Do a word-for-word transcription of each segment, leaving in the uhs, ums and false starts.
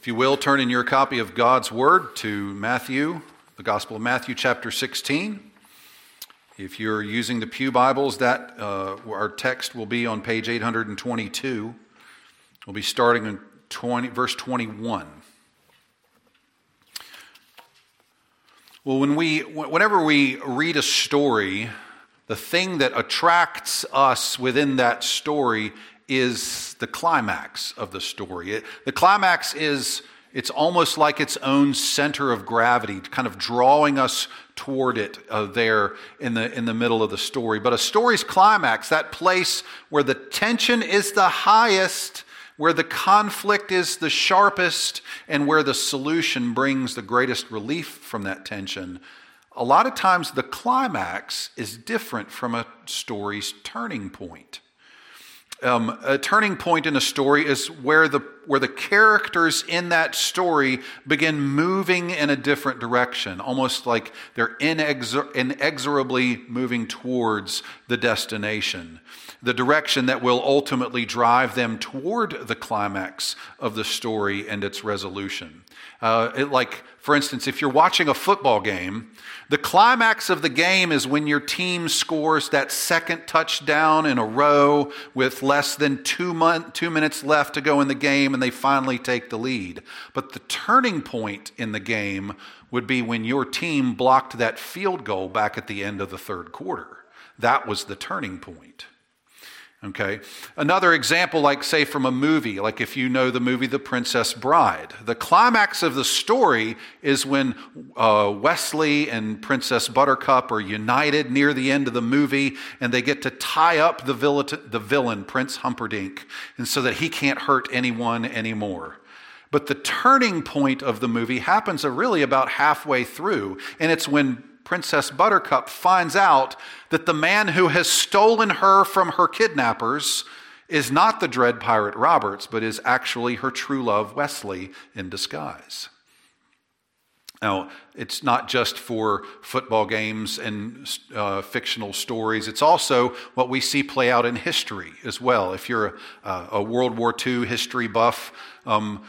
If you will, turn in your copy of God's Word to Matthew, the Gospel of Matthew, chapter sixteen. If you're using the Pew Bibles, that uh, our text will be on page eight hundred twenty-two. We'll be starting in twenty, verse twenty-one. Well, when we, whenever we read a story, the thing that attracts us within that story is the climax of the story. It, the climax is, it's almost like its own center of gravity, kind of drawing us toward it uh, there in the in the middle of the story. But a story's climax, that place where the tension is the highest, where the conflict is the sharpest, and where the solution brings the greatest relief from that tension, a lot of times the climax is different from a story's turning point. Um, a turning point in a story is where the where the characters in that story begin moving in a different direction, almost like they're inexor- inexorably moving towards the destination, the direction that will ultimately drive them toward the climax of the story and its resolution. Uh, it, like, for instance, if you're watching a football game, the climax of the game is when your team scores that second touchdown in a row with less than two, month, two minutes left to go in the game, and they finally take the lead. But the turning point in the game would be when your team blocked that field goal back at the end of the third quarter. That was the turning point. Okay. Another example, like say from a movie, like if you know the movie The Princess Bride. The climax of the story is when uh, Wesley and Princess Buttercup are united near the end of the movie, and they get to tie up the villain, the villain Prince Humperdinck, and so that he can't hurt anyone anymore. But the turning point of the movie happens really about halfway through, and it's when Princess Buttercup finds out that the man who has stolen her from her kidnappers is not the dread pirate Roberts, but is actually her true love, Wesley, in disguise. Now, it's not just for football games and uh, fictional stories. It's also what we see play out in history as well. If you're a, a World War Two history buff, um,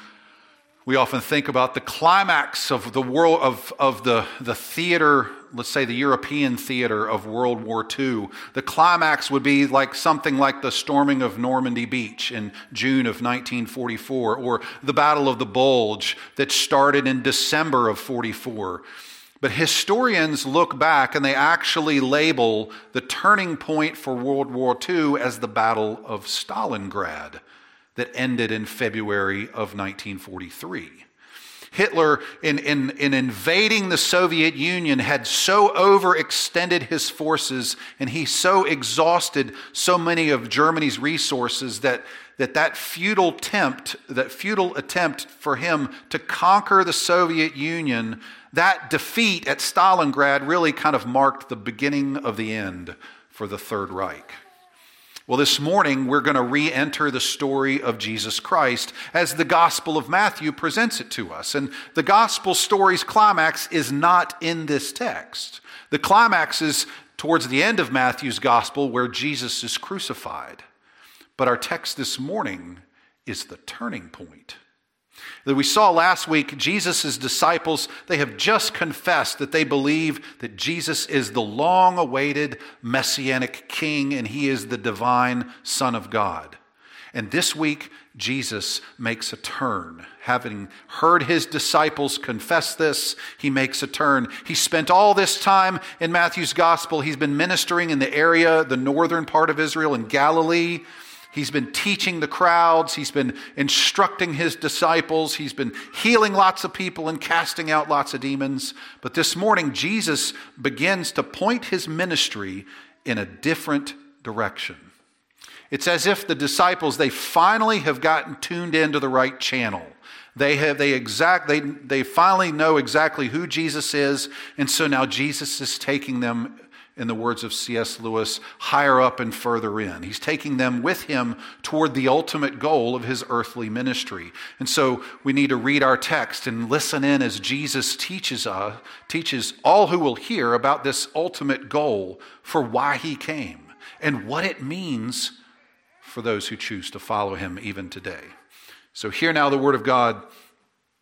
we often think about the climax of the world of, of the, the theater, let's say the European theater of World War Two. The climax would be like something like the storming of Normandy Beach in June of nineteen forty-four, or the Battle of the Bulge that started in December of forty-four. But historians look back and they actually label the turning point for World War Two as the Battle of Stalingrad, that ended in February of nineteen forty-three. Hitler, in, in, in invading the Soviet Union, had so overextended his forces, and he so exhausted so many of Germany's resources that that, that futile attempt, that futile attempt for him to conquer the Soviet Union, that defeat at Stalingrad really kind of marked the beginning of the end for the Third Reich. Well, this morning, we're going to re-enter the story of Jesus Christ as the Gospel of Matthew presents it to us. And the Gospel story's climax is not in this text. The climax is towards the end of Matthew's Gospel where Jesus is crucified. But our text this morning is the turning point. That we saw last week, Jesus' disciples, they have just confessed that they believe that Jesus is the long-awaited Messianic King and he is the divine Son of God. And this week, Jesus makes a turn. Having heard his disciples confess this, he makes a turn. He spent all this time in Matthew's gospel. He's been ministering in the area, the northern part of Israel, in Galilee. He's been teaching the crowds. He's been instructing his disciples. He's been healing lots of people and casting out lots of demons. But this morning, Jesus begins to point his ministry in a different direction. It's as if the disciples, they finally have gotten tuned into the right channel. They have, they exact, they, they finally know exactly who Jesus is. And so now Jesus is taking them, in the words of C S Lewis, higher up and further in. He's taking them with him toward the ultimate goal of his earthly ministry. And so we need to read our text and listen in as Jesus teaches us, teaches all who will hear about this ultimate goal for why he came and what it means for those who choose to follow him even today. So hear now the word of God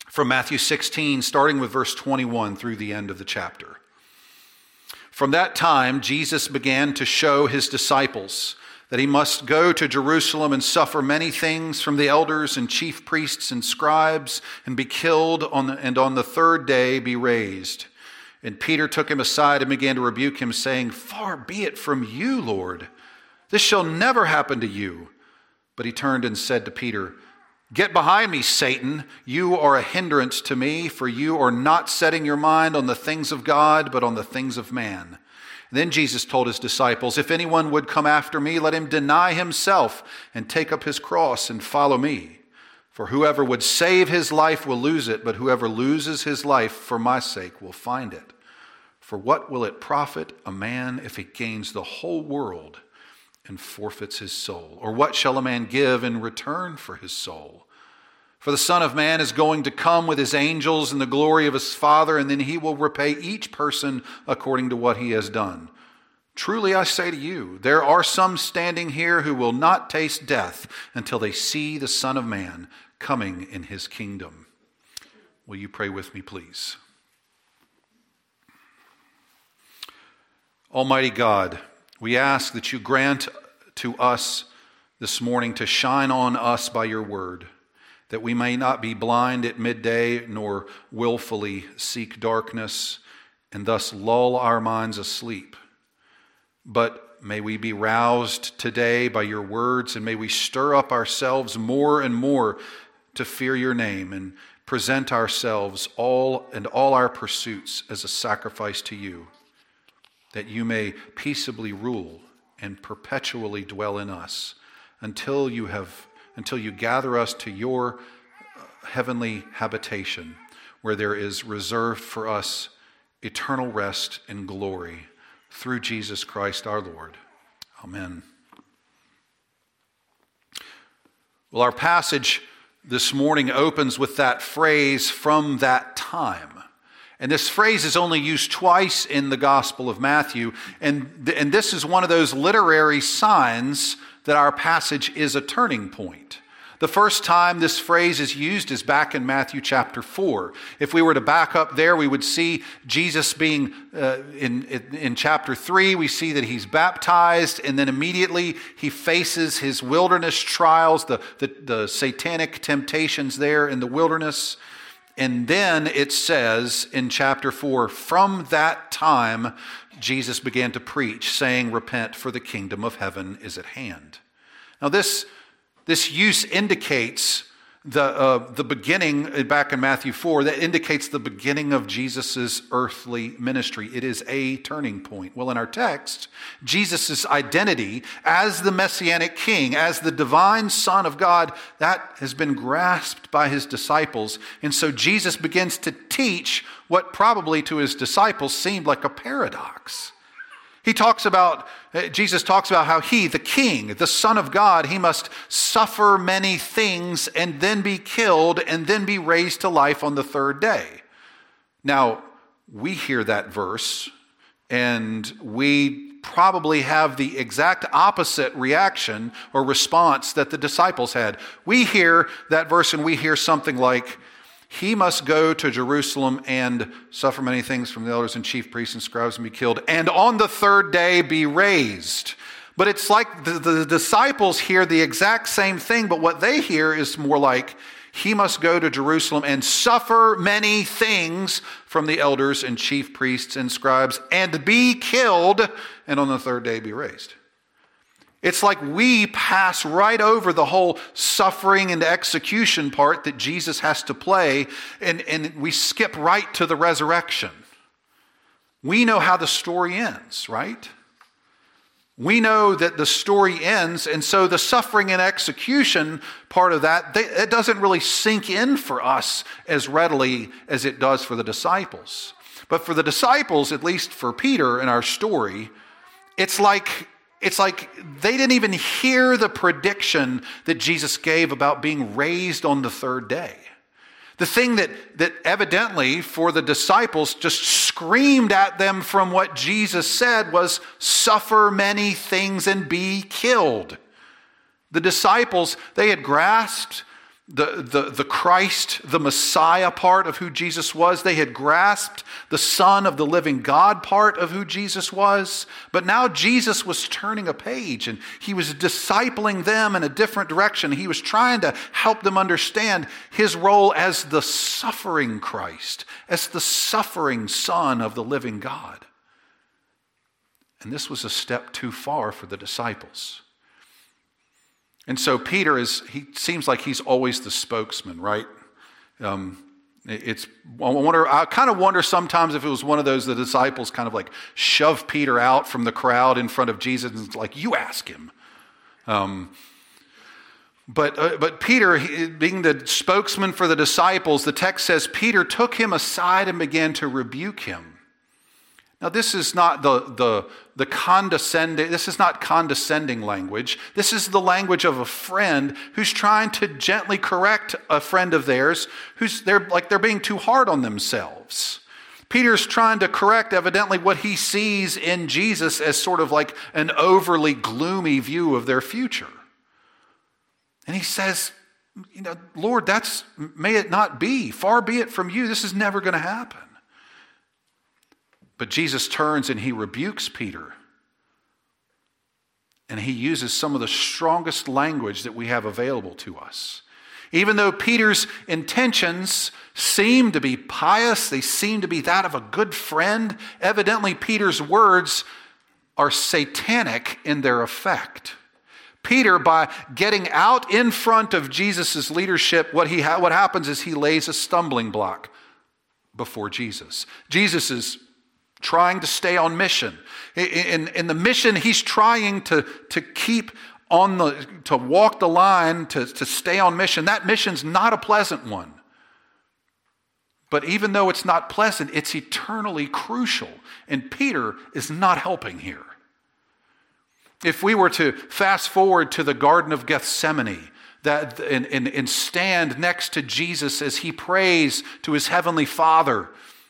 from Matthew sixteen, starting with verse twenty-one through the end of the chapter. From that time, Jesus began to show his disciples that he must go to Jerusalem and suffer many things from the elders and chief priests and scribes and be killed on the, and on the third day be raised. And Peter took him aside and began to rebuke him, saying, "Far be it from you, Lord. This shall never happen to you." But he turned and said to Peter, "Get behind me, Satan. You are a hindrance to me, for you are not setting your mind on the things of God, but on the things of man." Then Jesus told his disciples, "If anyone would come after me, let him deny himself and take up his cross and follow me. For whoever would save his life will lose it, but whoever loses his life for my sake will find it. For what will it profit a man if he gains the whole world and forfeits his soul? Or what shall a man give in return for his soul? For the Son of Man is going to come with his angels in the glory of his Father, and then he will repay each person according to what he has done. Truly I say to you, there are some standing here who will not taste death until they see the Son of Man coming in his kingdom." Will you pray with me, please? Almighty God, we ask that you grant to us this morning to shine on us by your word, that we may not be blind at midday nor willfully seek darkness and thus lull our minds asleep. But may we be roused today by your words, and may we stir up ourselves more and more to fear your name and present ourselves all and all our pursuits as a sacrifice to you, that you may peaceably rule and perpetually dwell in us until you have until you gather us to your heavenly habitation, where there is reserved for us eternal rest and glory through Jesus Christ our Lord. Amen. Well, our passage this morning opens with that phrase, "from that time." And this phrase is only used twice in the Gospel of Matthew, and, and this is one of those literary signs that our passage is a turning point. The first time this phrase is used is back in Matthew chapter four. If we were to back up there, we would see Jesus being, uh, in, in, in chapter three, we see that he's baptized, and then immediately he faces his wilderness trials, the, the, the satanic temptations there in the wilderness. And then it says in chapter four, from that time, Jesus began to preach, saying, "Repent, for the kingdom of heaven is at hand." Now this, this use indicates the, uh, the beginning, back in Matthew four, that indicates the beginning of Jesus' earthly ministry. It is a turning point. Well, in our text, Jesus' identity as the Messianic King, as the divine Son of God, that has been grasped by his disciples. And so Jesus begins to teach what probably to his disciples seemed like a paradox. He talks about, Jesus talks about how he, the King, the Son of God, he must suffer many things and then be killed and then be raised to life on the third day. Now, we hear that verse and we probably have the exact opposite reaction or response that the disciples had. We hear that verse and we hear something like, "He must go to Jerusalem and suffer many things from the elders and chief priests and scribes and be killed, and on the third day be raised." But it's like the, the disciples hear the exact same thing, but what they hear is more like, "He must go to Jerusalem and suffer many things from the elders and chief priests and scribes and be killed, and on the third day be raised." It's like we pass right over the whole suffering and execution part that Jesus has to play, and, and we skip right to the resurrection. We know how the story ends, right? We know that the story ends, and so the suffering and execution part of that, they, it doesn't really sink in for us as readily as it does for the disciples. But for the disciples, at least for Peter in our story, it's like... It's like they didn't even hear the prediction that Jesus gave about being raised on the third day. The thing that, that evidently for the disciples just screamed at them from what Jesus said was, "Suffer many things and be killed." The disciples, they had grasped the, the, the Christ, the Messiah part of who Jesus was. They had grasped the Son of the living God part of who Jesus was. But now Jesus was turning a page and he was discipling them in a different direction. He was trying to help them understand his role as the suffering Christ, as the suffering Son of the living God. And this was a step too far for the disciples. And so Peter is, he seems like he's always the spokesman, right? Um, it's, I wonder, I kind of wonder sometimes if it was one of those, the disciples kind of like shove Peter out from the crowd in front of Jesus and it's like, you ask him. Um, but, uh, but Peter, he, being the spokesman for the disciples, the text says Peter took him aside and began to rebuke him. Now, this is not the, the, the condescending, this is not condescending language. This is the language of a friend who's trying to gently correct a friend of theirs who's they're like they're being too hard on themselves. Peter's trying to correct evidently what he sees in Jesus as sort of like an overly gloomy view of their future. And he says, you know, Lord, that's, may it not be. Far be it from you. This is never going to happen. But Jesus turns and he rebukes Peter. And he uses some of the strongest language that we have available to us. Even though Peter's intentions seem to be pious, they seem to be that of a good friend, evidently Peter's words are satanic in their effect. Peter, by getting out in front of Jesus' leadership, what, he ha- what happens is he lays a stumbling block before Jesus. Jesus is trying to stay on mission. In, in the mission, he's trying to, to keep on the, to walk the line, to, to stay on mission. That mission's not a pleasant one. But even though it's not pleasant, it's eternally crucial. And Peter is not helping here. If we were to fast forward to the Garden of Gethsemane, that and, and, and stand next to Jesus as he prays to his heavenly Father,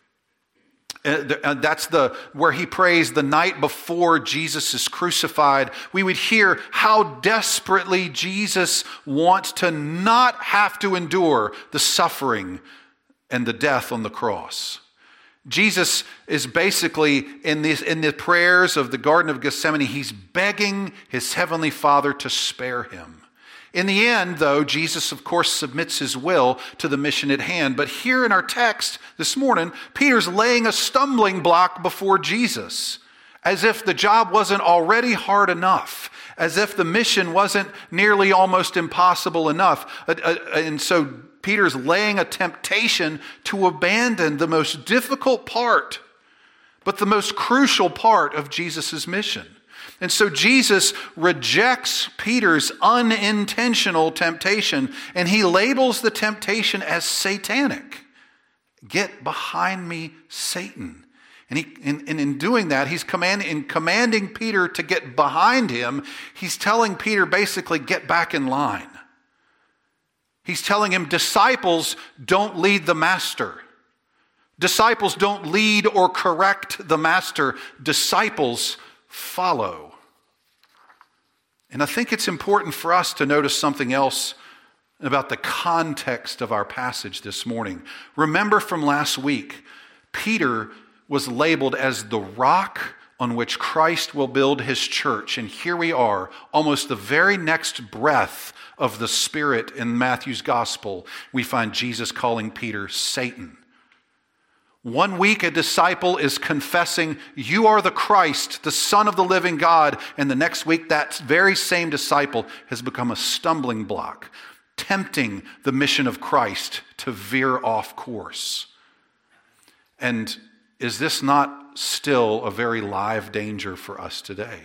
and that's the where he prays the night before Jesus is crucified. We would hear how desperately Jesus wants to not have to endure the suffering and the death on the cross. Jesus is basically in these in the prayers of the Garden of Gethsemane, he's begging his heavenly Father to spare him. In the end, though, Jesus, of course, submits his will to the mission at hand. But here in our text this morning, Peter's laying a stumbling block before Jesus, as if the job wasn't already hard enough, as if the mission wasn't nearly almost impossible enough. And so Peter's laying a temptation to abandon the most difficult part, but the most crucial part of Jesus' mission. And so Jesus rejects Peter's unintentional temptation, and he labels the temptation as satanic. Get behind me, Satan. And, he, and, and in doing that, he's command, in commanding Peter to get behind him, he's telling Peter basically, get back in line. He's telling him, disciples don't lead the master. Disciples don't lead or correct the master. Disciples follow. And I think it's important for us to notice something else about the context of our passage this morning. Remember from last week, Peter was labeled as the rock on which Christ will build his church. And here we are, almost the very next breath of the Spirit in Matthew's gospel, we find Jesus calling Peter Satan. One week a disciple is confessing, you are the Christ, the Son of the living God. And the next week that very same disciple has become a stumbling block, tempting the mission of Christ to veer off course. And is this not still a very live danger for us today?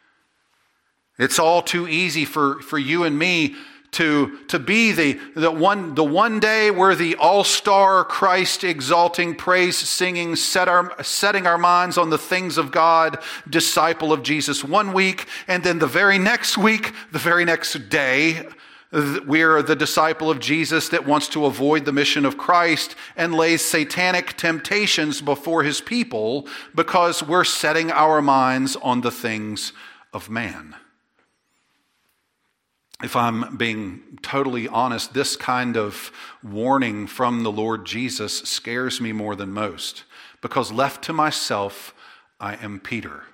It's all too easy for, for you and me To, to be the, the, one, the one day we're the all-star Christ exalting, praise singing, set our, setting our minds on the things of God, disciple of Jesus one week, and then the very next week, the very next day, we're the disciple of Jesus that wants to avoid the mission of Christ and lays satanic temptations before his people because we're setting our minds on the things of man. if I'm being totally honest, this kind of warning from the Lord Jesus scares me more than most, because left to myself, I am Peter.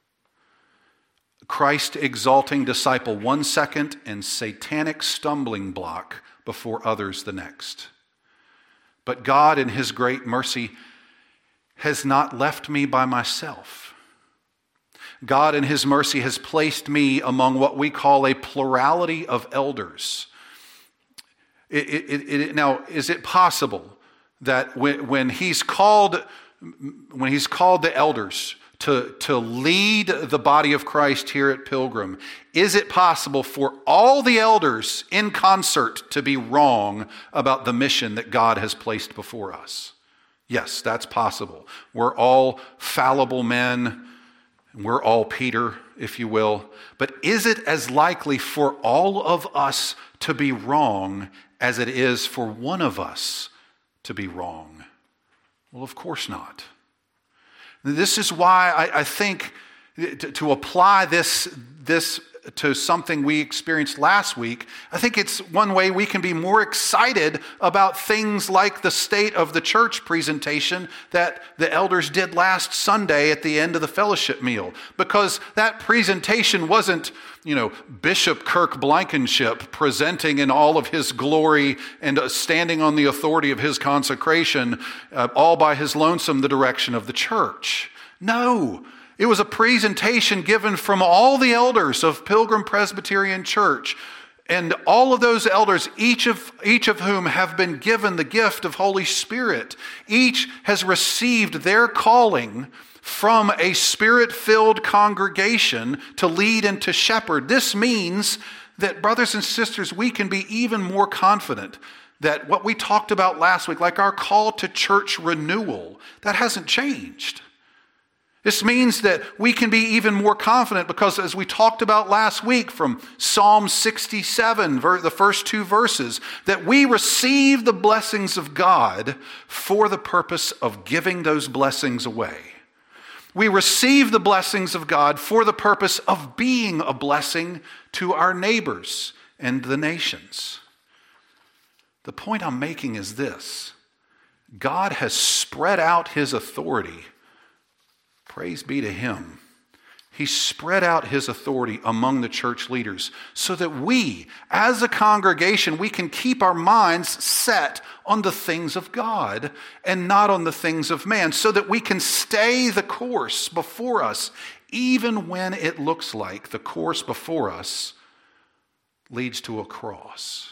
Christ exalting disciple one second and satanic stumbling block before others the next. But God in his great mercy has not left me by myself. God in his mercy has placed me among what we call a plurality of elders. It, it, it, now, is it possible that when, when he's called when he's called the elders to, to lead the body of Christ here at Pilgrim, is it possible for all the elders in concert to be wrong about the mission that God has placed before us? Yes, that's possible. We're all fallible men. We're all Peter, if you will. But is it as likely for all of us to be wrong as it is for one of us to be wrong? Well, of course not. This is why I, I think to, to apply this, this to something we experienced last week, I think it's one way we can be more excited about things like the State of the Church presentation that the elders did last Sunday at the end of the fellowship meal. Because that presentation wasn't, you know, Bishop Kirk Blankenship presenting in all of his glory and standing on the authority of his consecration, uh, all by his lonesome, the direction of the church. No. It was a presentation given from all the elders of Pilgrim Presbyterian Church. And all of those elders, each of, each of whom have been given the gift of Holy Spirit, each has received their calling from a Spirit-filled congregation to lead and to shepherd. This means that, brothers and sisters, we can be even more confident that what we talked about last week, like our call to church renewal, that hasn't changed. This means that we can be even more confident because, as we talked about last week from Psalm sixty-seven, the first two verses, that we receive the blessings of God for the purpose of giving those blessings away. We receive the blessings of God for the purpose of being a blessing to our neighbors and the nations. The point I'm making is this: God has spread out his authority. Praise be to him. He spread out his authority among the church leaders so that we, as a congregation, we can keep our minds set on the things of God and not on the things of man, so that we can stay the course before us, even when it looks like the course before us leads to a cross.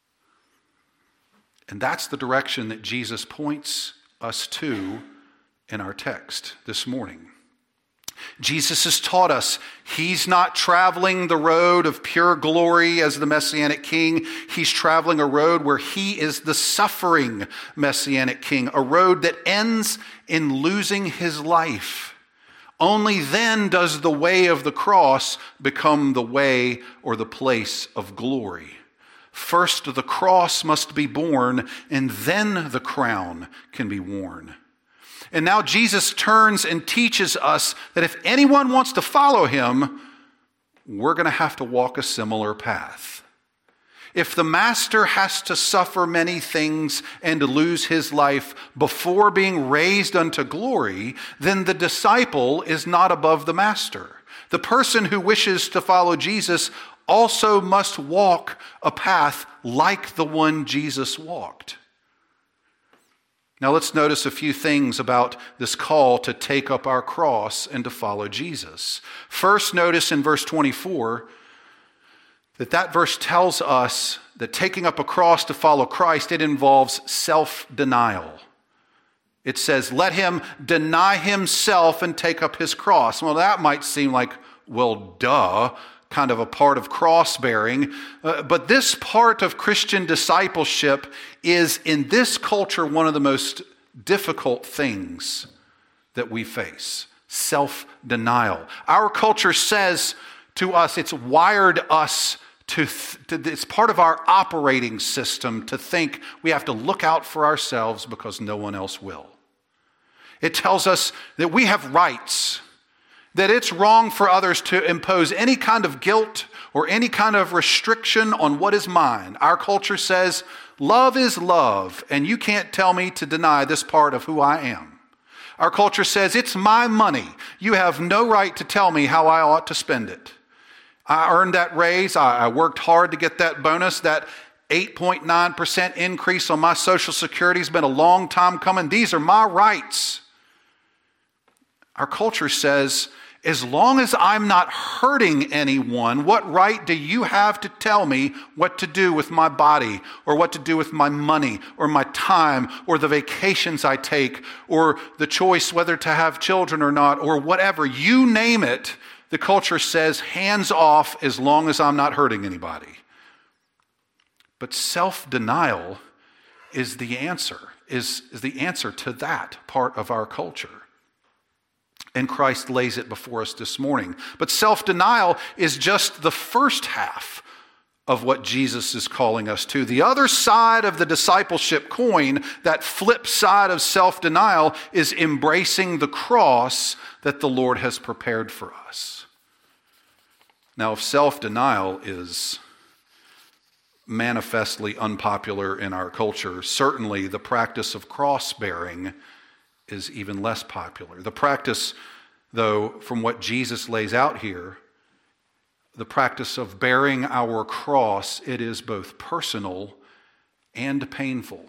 And that's the direction that Jesus points us to in our text this morning. Jesus has taught us he's not traveling the road of pure glory as the Messianic King. He's traveling a road where he is the suffering Messianic King, a road that ends in losing his life. Only then does the way of the cross become the way or the place of glory. First, the cross must be borne, and then the crown can be worn. And now Jesus turns and teaches us that if anyone wants to follow him, we're going to have to walk a similar path. If the master has to suffer many things and to lose his life before being raised unto glory, then the disciple is not above the master. The person who wishes to follow Jesus also must walk a path like the one Jesus walked. Now let's notice a few things about this call to take up our cross and to follow Jesus. First, notice in verse twenty-four that that verse tells us that taking up a cross to follow Christ, it involves self-denial. It says, let him deny himself and take up his cross. Well, that might seem like, well, duh, kind of a part of cross-bearing. Uh, but this part of Christian discipleship is, in this culture, one of the most difficult things that we face. Self-denial. Our culture says to us, it's wired us to, to, it's part of our operating system to think we have to look out for ourselves because no one else will. It tells us that we have rights, that it's wrong for others to impose any kind of guilt or any kind of restriction on what is mine. Our culture says, love is love, and you can't tell me to deny this part of who I am. Our culture says, it's my money. You have no right to tell me how I ought to spend it. I earned that raise. I worked hard to get that bonus. That eight point nine percent increase on my Social Security has been a long time coming. These are my rights. Our culture says, as long as I'm not hurting anyone, what right do you have to tell me what to do with my body, or what to do with my money, or my time, or the vacations I take, or the choice whether to have children or not, or whatever? You name it, the culture says, hands off as long as I'm not hurting anybody. But self-denial is the answer, is, is the answer to that part of our culture. And Christ lays it before us this morning. But self-denial is just the first half of what Jesus is calling us to. The other side of the discipleship coin, that flip side of self-denial, is embracing the cross that the Lord has prepared for us. Now, if self-denial is manifestly unpopular in our culture, certainly the practice of cross-bearing is even less popular. The practice, though, from what Jesus lays out here, the practice of bearing our cross, it is both personal and painful.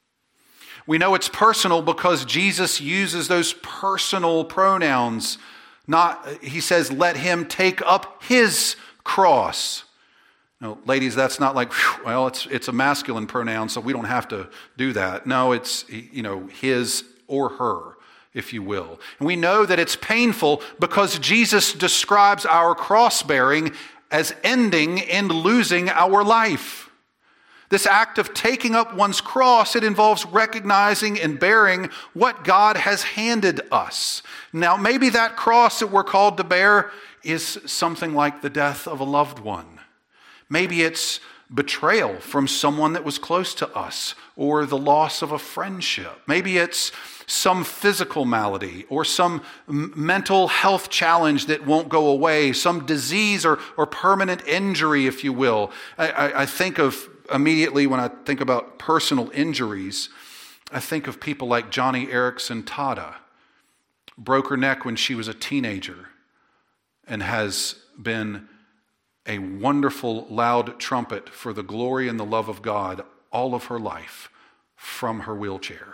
We know it's personal because Jesus uses those personal pronouns. Not, he says, let him take up his cross. No, ladies, that's not like, whew, well, it's it's a masculine pronoun, so we don't have to do that. No, it's, you know, his or her, if you will. And we know that it's painful because Jesus describes our cross-bearing as ending and losing our life. This act of taking up one's cross, it involves recognizing and bearing what God has handed us. Now, maybe that cross that we're called to bear is something like the death of a loved one. Maybe it's betrayal from someone that was close to us, or the loss of a friendship. Maybe it's some physical malady or some mental health challenge that won't go away, some disease or, or permanent injury, if you will. I, I, I think of immediately when I think about personal injuries, I think of people like Johnny Erickson Tada. Broke her neck when she was a teenager and has been a wonderful loud trumpet for the glory and the love of God all of her life from her wheelchair.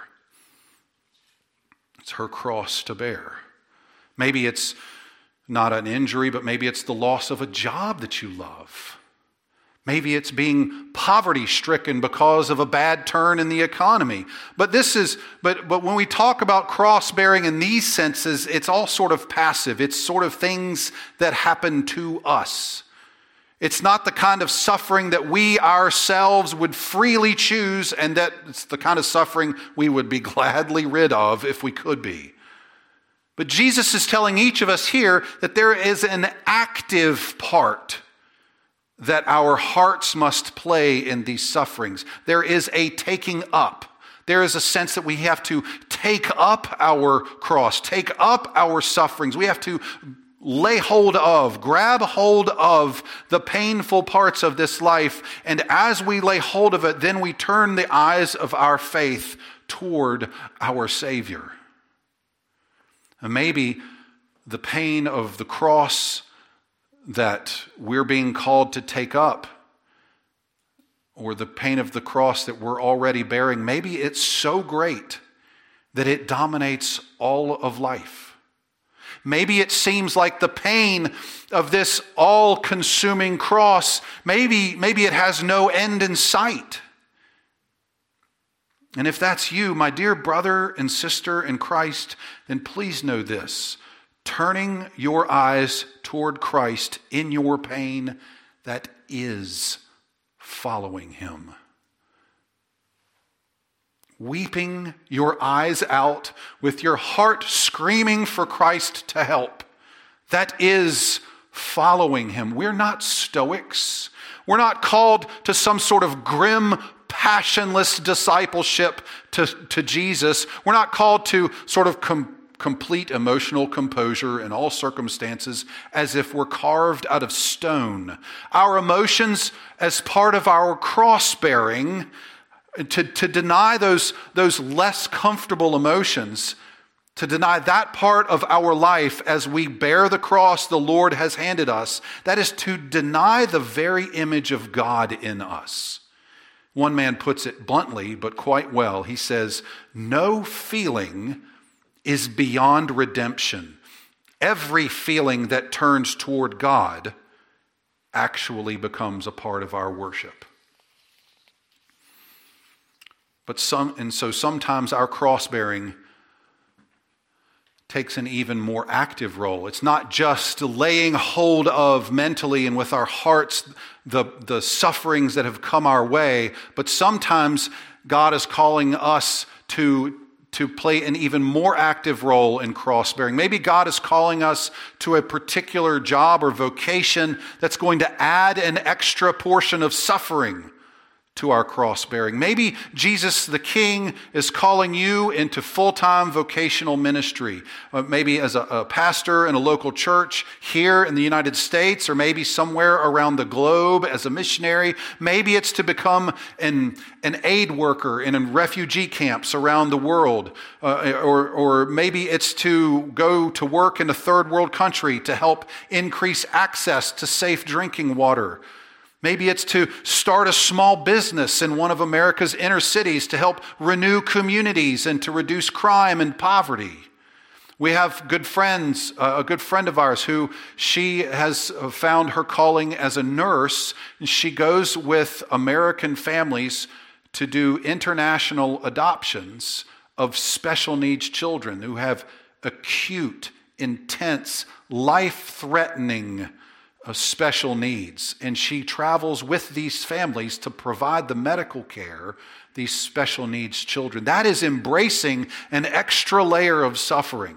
It's her cross to bear. Maybe it's not an injury, but maybe it's the loss of a job that you love. Maybe it's being poverty-stricken because of a bad turn in the economy. But this is, but but when we talk about cross-bearing in these senses, it's all sort of passive. It's sort of things that happen to us. It's not the kind of suffering that we ourselves would freely choose, and that it's the kind of suffering we would be gladly rid of if we could be. But Jesus is telling each of us here that there is an active part that our hearts must play in these sufferings. There is a taking up. There is a sense that we have to take up our cross, take up our sufferings. We have to lay hold of, grab hold of the painful parts of this life. And as we lay hold of it, then we turn the eyes of our faith toward our Savior. And maybe the pain of the cross that we're being called to take up, or the pain of the cross that we're already bearing, maybe it's so great that it dominates all of life. Maybe it seems like the pain of this all-consuming cross, maybe, maybe it has no end in sight. And if that's you, my dear brother and sister in Christ, then please know this. Turning your eyes toward Christ in your pain, that is following him. Weeping your eyes out with your heart screaming for Christ to help. That is following him. We're not Stoics. We're not called to some sort of grim, passionless discipleship to, to Jesus. We're not called to sort of com- complete emotional composure in all circumstances, as if we're carved out of stone. Our emotions, as part of our cross-bearing, to, to deny those, those less comfortable emotions, to deny that part of our life as we bear the cross the Lord has handed us, that is to deny the very image of God in us. One man puts it bluntly, but quite well. He says, no feeling is beyond redemption. Every feeling that turns toward God actually becomes a part of our worship. But some, and so sometimes our cross-bearing takes an even more active role. It's not just laying hold of mentally and with our hearts the, the sufferings that have come our way, but sometimes God is calling us to, to play an even more active role in cross-bearing. Maybe God is calling us to a particular job or vocation that's going to add an extra portion of suffering to our cross-bearing. Maybe Jesus the King is calling you into full-time vocational ministry, uh, maybe as a, a pastor in a local church here in the United States, or maybe somewhere around the globe as a missionary. Maybe it's to become an, an aid worker in, in refugee camps around the world, uh, or, or maybe it's to go to work in a third world country to help increase access to safe drinking water. Maybe it's to start a small business in one of America's inner cities to help renew communities and to reduce crime and poverty. We have good friends, uh, a good friend of ours who she has found her calling as a nurse. And she goes with American families to do international adoptions of special needs children who have acute, intense, life-threatening of special needs, and she travels with these families to provide the medical care these special needs children. That is embracing an extra layer of suffering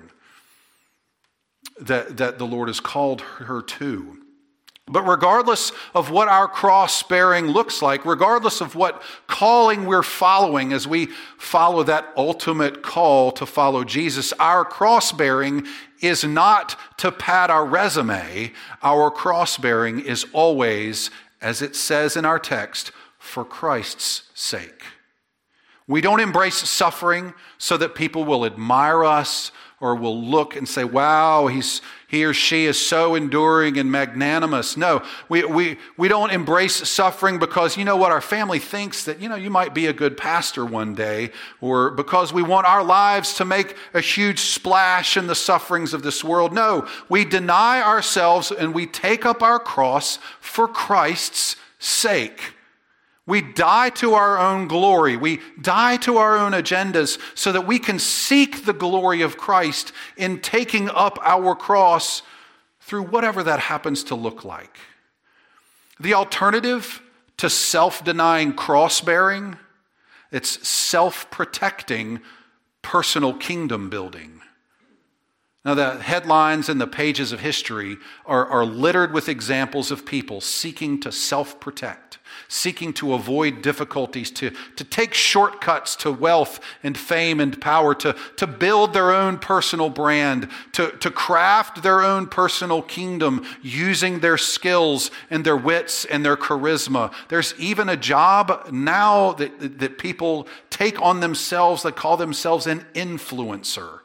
that, that the Lord has called her to. But regardless of what our cross-bearing looks like, regardless of what calling we're following as we follow that ultimate call to follow Jesus, our cross-bearing is not to pad our resume. Our cross-bearing is always, as it says in our text, for Christ's sake. We don't embrace suffering so that people will admire us or will look and say, wow, he's, he or she is so enduring and magnanimous. No, we, we, we don't embrace suffering because, you know what, our family thinks that, you know, you might be a good pastor one day, or because we want our lives to make a huge splash in the sufferings of this world. No, we deny ourselves and we take up our cross for Christ's sake. We die to our own glory. We die to our own agendas so that we can seek the glory of Christ in taking up our cross through whatever that happens to look like. The alternative to self-denying cross-bearing, it's self-protecting personal kingdom building. Now, the headlines and the pages of history are, are littered with examples of people seeking to self-protect, seeking to avoid difficulties, to, to take shortcuts to wealth and fame and power, to, to build their own personal brand, to, to craft their own personal kingdom using their skills and their wits and their charisma. There's even a job now that, that people take on themselves that call themselves an influencer.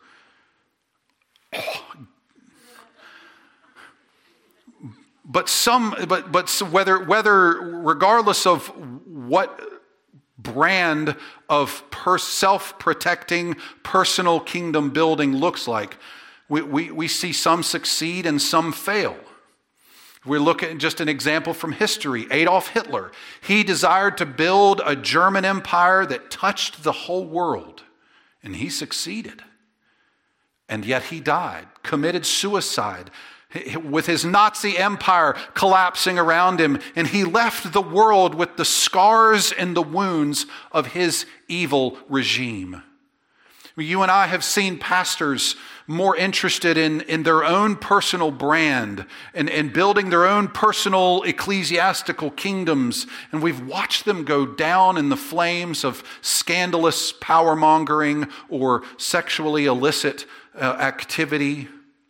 But some, but but whether whether regardless of what brand of per self-protecting personal kingdom building looks like, we, we we see some succeed and some fail. We look at just an example from history. Adolf Hitler. He desired to build a German empire that touched the whole world, and he succeeded. And yet he died, committed suicide, with his Nazi empire collapsing around him, and he left the world with the scars and the wounds of his evil regime. You and I have seen pastors more interested in, in their own personal brand and, and building their own personal ecclesiastical kingdoms. And we've watched them go down in the flames of scandalous power-mongering or sexually illicit uh, activity.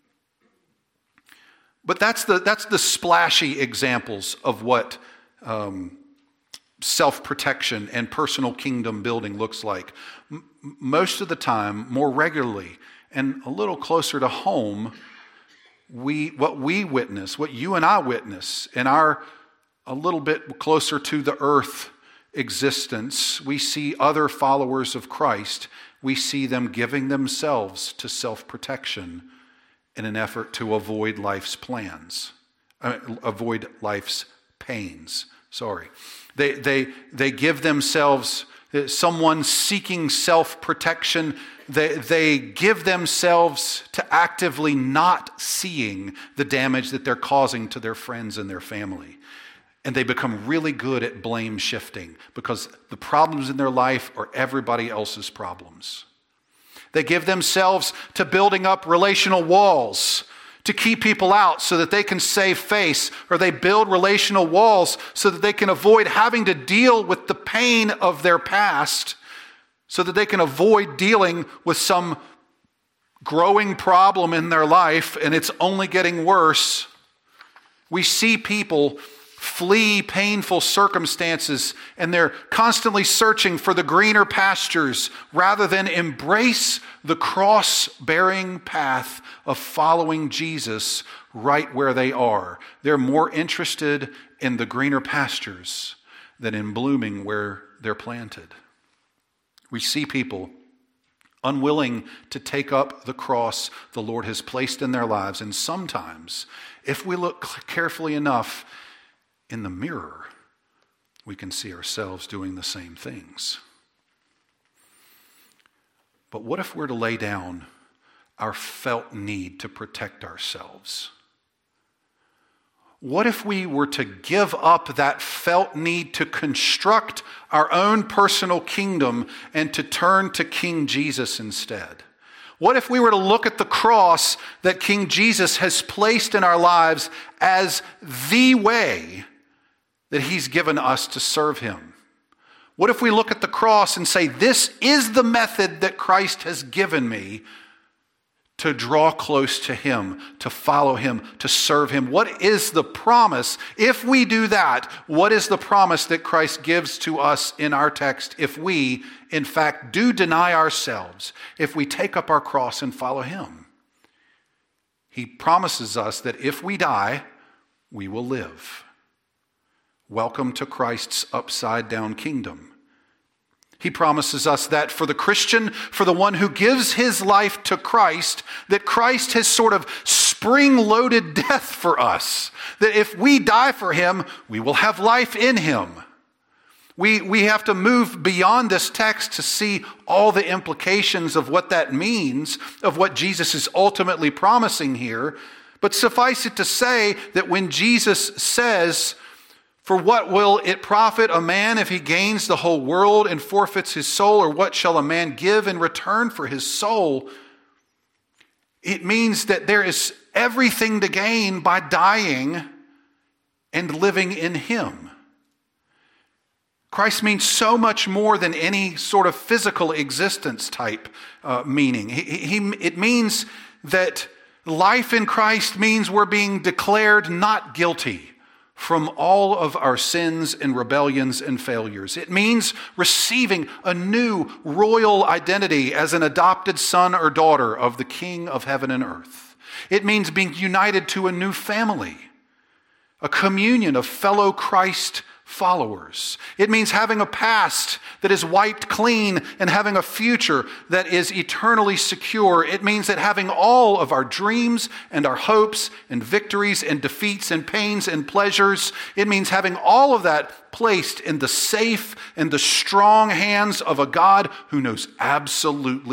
But that's the, that's the splashy examples of what um, self-protection and personal kingdom building looks like. M- most of the time, more regularly, and a little closer to home, we what we witness, what you and I witness in our a little bit closer to the earth existence, we see other followers of Christ. We see them giving themselves to self-protection in an effort to avoid life's plans, uh, avoid life's pains. Sorry. They, they, they give themselves, someone seeking self-protection, they, they give themselves to actively not seeing the damage that they're causing to their friends and their family. And they become really good at blame shifting because the problems in their life are everybody else's problems. They give themselves to building up relational walls to keep people out so that they can save face, or they build relational walls so that they can avoid having to deal with the pain of their past, so that they can avoid dealing with some growing problem in their life and it's only getting worse. We see people flee painful circumstances and they're constantly searching for the greener pastures rather than embrace the cross-bearing path of following Jesus right where they are. They're more interested in the greener pastures than in blooming where they're planted. We see people unwilling to take up the cross the Lord has placed in their lives, and sometimes, if we look carefully enough in the mirror, we can see ourselves doing the same things. But what if we're to lay down our felt need to protect ourselves? What if we were to give up that felt need to construct our own personal kingdom and to turn to King Jesus instead? What if we were to look at the cross that King Jesus has placed in our lives as the way that he's given us to serve him? What if we look at the cross and say, this is the method that Christ has given me to draw close to him, to follow him, to serve him? What is the promise? If we do that, what is the promise that Christ gives to us in our text if we, in fact, do deny ourselves, if we take up our cross and follow him? He promises us that if we die, we will live. Welcome to Christ's upside-down kingdom. He promises us that for the Christian, for the one who gives his life to Christ, that Christ has sort of spring-loaded death for us. That if we die for him, we will have life in him. We, we have to move beyond this text to see all the implications of what that means, of what Jesus is ultimately promising here. But suffice it to say that when Jesus says, "For what will it profit a man if he gains the whole world and forfeits his soul? Or what shall a man give in return for his soul?" It means that there is everything to gain by dying and living in him. Christ means so much more than any sort of physical existence type uh, meaning. He, he, it means that life in Christ means we're being declared not guilty from all of our sins and rebellions and failures. It means receiving a new royal identity as an adopted son or daughter of the King of heaven and earth. It means being united to a new family, a communion of fellow Christ followers. It means having a past that is wiped clean and having a future that is eternally secure. It means that having all of our dreams and our hopes and victories and defeats and pains and pleasures, it means having all of that placed in the safe and the strong hands of a God who knows absolutely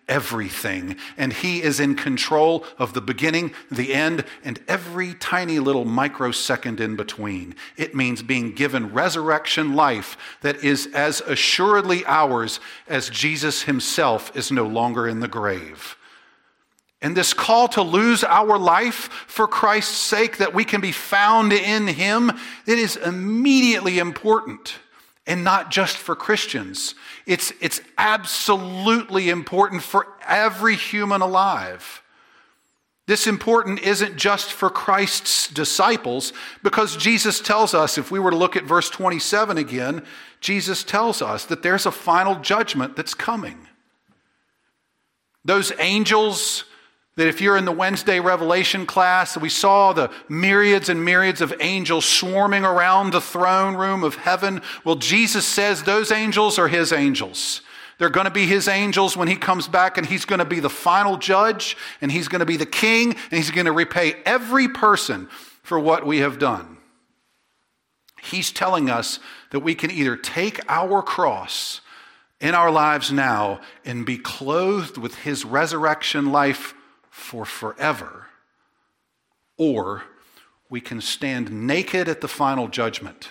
everything. And he is in control of the beginning, the end, and every tiny little microsecond in between. It means being given resurrection life that is as assuredly ours as Jesus himself is no longer in the grave. And this call to lose our life for Christ's sake, that we can be found in him, it is immediately important. And not just for Christians. It's, it's absolutely important for every human alive. This important isn't just for Christ's disciples, because Jesus tells us, if we were to look at verse twenty-seven again, Jesus tells us that there's a final judgment that's coming. Those angels that if you're in the Wednesday Revelation class, we saw the myriads and myriads of angels swarming around the throne room of heaven. Well, Jesus says those angels are his angels. They're going to be his angels when he comes back, and he's going to be the final judge, and he's going to be the king, and he's going to repay every person for what we have done. He's telling us that we can either take our cross in our lives now and be clothed with his resurrection life for forever, or we can stand naked at the final judgment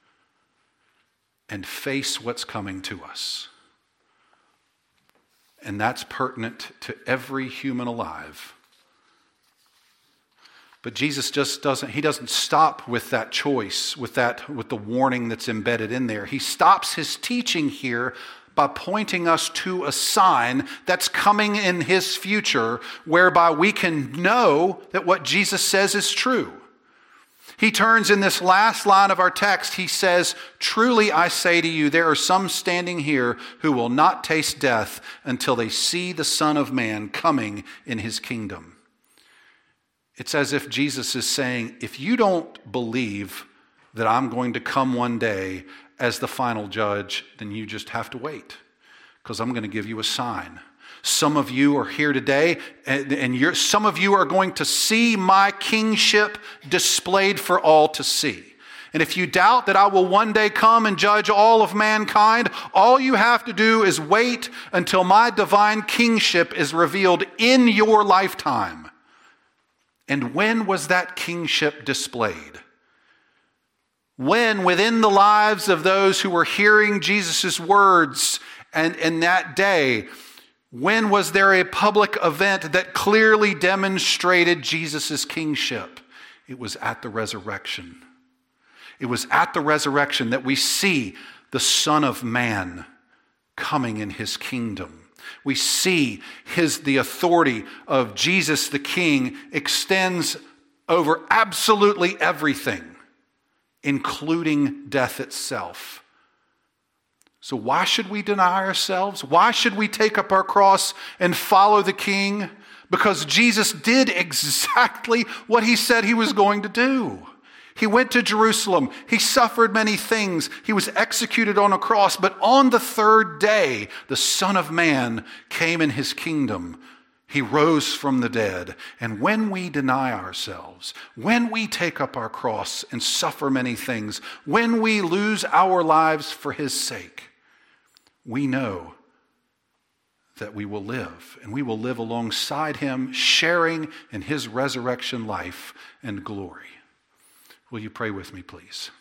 and face what's coming to us. And that's pertinent to every human alive. But Jesus just doesn't, he doesn't stop with that choice, with that, with the warning that's embedded in there. He stops his teaching here by pointing us to a sign that's coming in his future, whereby we can know that what Jesus says is true. He turns in this last line of our text, he says, "Truly I say to you, there are some standing here who will not taste death until they see the Son of Man coming in his kingdom." It's as if Jesus is saying, if you don't believe that I'm going to come one day as the final judge, then you just have to wait, because I'm going to give you a sign. Some of you are here today, and, and you're, some of you are going to see my kingship displayed for all to see. And if you doubt that I will one day come and judge all of mankind, all you have to do is wait until my divine kingship is revealed in your lifetime. And when was that kingship displayed? When, within the lives of those who were hearing Jesus' words, and in that day, when was there a public event that clearly demonstrated Jesus' kingship? It was at the resurrection. It was at the resurrection that we see the Son of Man coming in his kingdom. We see his, the authority of Jesus the King extends over absolutely everything, including death itself. So why should we deny ourselves? Why should we take up our cross and follow the King? Because Jesus did exactly what he said he was going to do. He went to Jerusalem. He suffered many things. He was executed on a cross. But on the third day, the Son of Man came in his kingdom. He rose from the dead. And when we deny ourselves, when we take up our cross and suffer many things, when we lose our lives for his sake, we know that we will live. And we will live alongside him, sharing in his resurrection life and glory. Will you pray with me, please?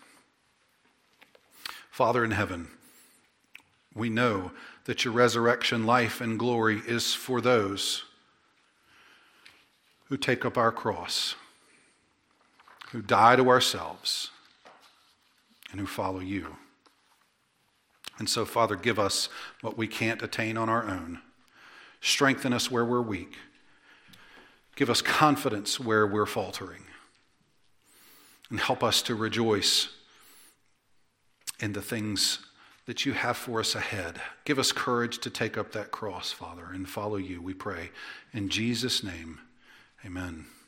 Father in heaven, we know that your resurrection life and glory is for those who take up our cross, who die to ourselves, and who follow you. And so, Father, give us what we can't attain on our own. Strengthen us where we're weak. Give us confidence where we're faltering. And help us to rejoice in the things that you have for us ahead. Give us courage to take up that cross, Father, and follow you, we pray. In Jesus' name, amen.